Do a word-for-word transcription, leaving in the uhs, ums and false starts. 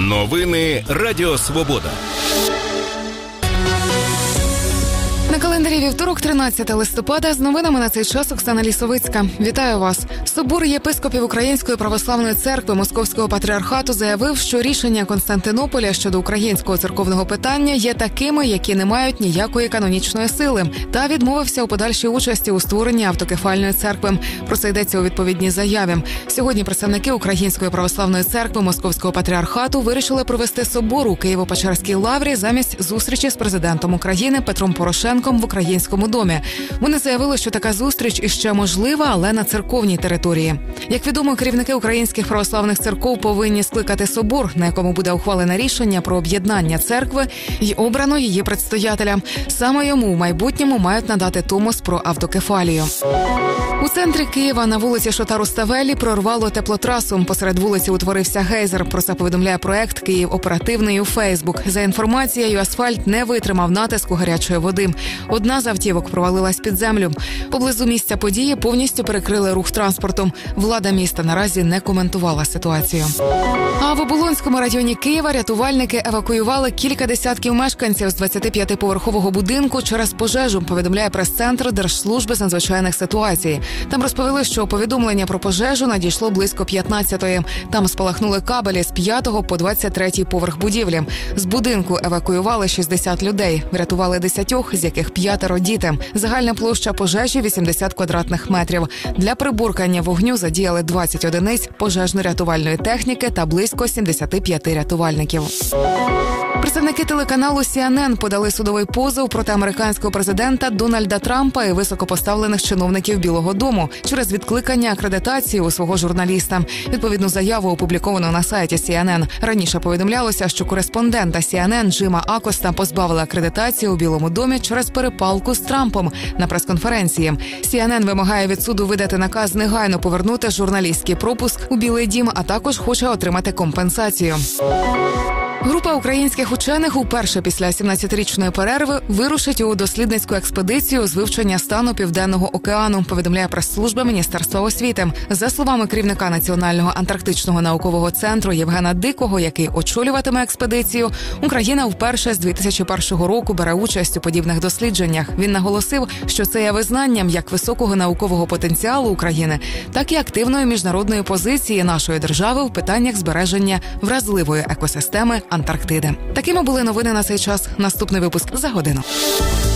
Новини Радіо Свобода. На календарі вівторок, тринадцяте листопада, з новинами на цей час Оксана Лісовицька. Вітаю вас. Собор єпископів Української православної церкви Московського патріархату заявив, що рішення Константинополя щодо українського церковного питання є такими, які не мають ніякої канонічної сили, та відмовився у подальшій участі у створенні автокефальної церкви. Про це йдеться у відповідній заяві. Сьогодні представники Української православної церкви Московського патріархату вирішили провести собор у Києво-Печерській лаврі замість зустрічі з президентом України Петром Порошенком в Українському домі. Вони заявили, що така зустріч іще можлива, але на церковній території. Як відомо, керівники українських православних церков повинні скликати собор, на якому буде ухвалене рішення про об'єднання церкви й обрано її предстоятеля. Саме йому в майбутньому мають надати томос про автокефалію. У центрі Києва на вулиці Шота-Руставелі прорвало теплотрасу. Посеред вулиці утворився гейзер. Про це повідомляє проект «Київ оперативний» у Фейсбук. За інформацією, асфальт не витримав натиску гарячої води. Одна з автівок провалилась під землю. Поблизу місця події повністю перекрили рух транспорту. Влада міста наразі не коментувала ситуацію. А в Оболонському районі Києва рятувальники евакуювали кілька десятків мешканців з двадцятип'ятиповерхового будинку через пожежу, повідомляє прес-центр Держслужби з надзвичайних ситуацій. Там розповіли, що повідомлення про пожежу надійшло близько п'ятнадцятої. Там спалахнули кабелі з п'ятого по двадцять третій поверх будівлі. З будинку евакуювали шістдесят людей. Врятували десятьох, з яких п'ятеро діти. Загальна площа пожежі – вісімдесят квадратних метрів. Для приборкання вогню задіяли двадцять одиниць пожежно-рятувальної техніки та близько сімдесят п'ять рятувальників. Представники телеканалу Сі Ен Ен подали судовий позов проти американського президента Дональда Трампа і високопоставлених чиновників Білого дому через відкликання акредитації у свого журналіста. Відповідну заяву опубліковано на сайті Сі Ен Ен. Раніше повідомлялося, що кореспондента Сі Ен Ен Джима Акоста позбавили акредитації у Білому домі через перепалку з Трампом на прес-конференції. Сі Ен Ен вимагає від суду видати наказ негайно повернути журналістський пропуск у Білий дім, а також хоче отримати компенсацію. Група українських учених уперше після сімнадцятирічної перерви вирушить у дослідницьку експедицію з вивчення стану Південного океану, повідомляє прес-служба Міністерства освіти. За словами керівника Національного антарктичного наукового центру Євгена Дикого, який очолюватиме експедицію, Україна вперше з дві тисячі першого року бере участь у подібних дослідженнях. Він наголосив, що це є визнанням як високого наукового потенціалу України, так і активної міжнародної позиції нашої держави в питаннях збереження вразливої екосистеми Антарктиди. Такими були новини на цей час. Наступний випуск за годину.